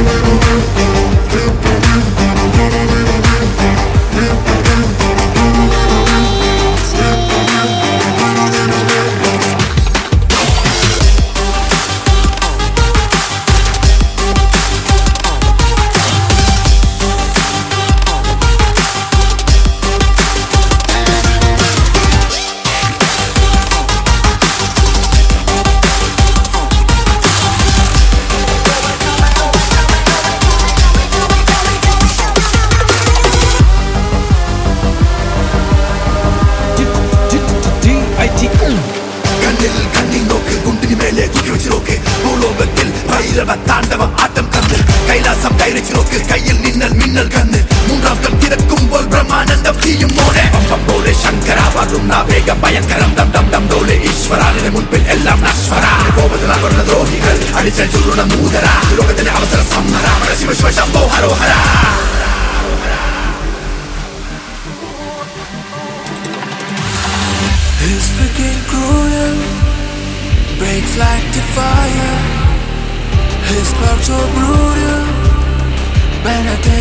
താണ്ഡവം ആട്ടം കന്ന് കൈലാസം കൈരച്ചു നോക്ക് കയ്യിൽ നിന്നൽ മിന്നൽ കന്ന് മൂന്നാം കം തിരക്കുമ്പോൾ ബ്രഹ്മാനന്ദം തീയും മോനെ പമ്പം പോലെ ശങ്കര വരുന്ന വേഗം ഭയങ്കരം ദം ദം ദം ഡോലെ ഈശ്വരാനിന് മുൻപിൽ എല്ലാം നശ്വര കോപത്തിനാൽ വരുന്ന ദ്രോഹികൾ അടിച്ച ചുരുണ മൂതര ലോകത്തിന്റെ അവസര സമ്മര ശിവ ശിവ ശംഭോ ഹരോഹര. His wicked cruel breaks like the fire. His clouds so brutal, better than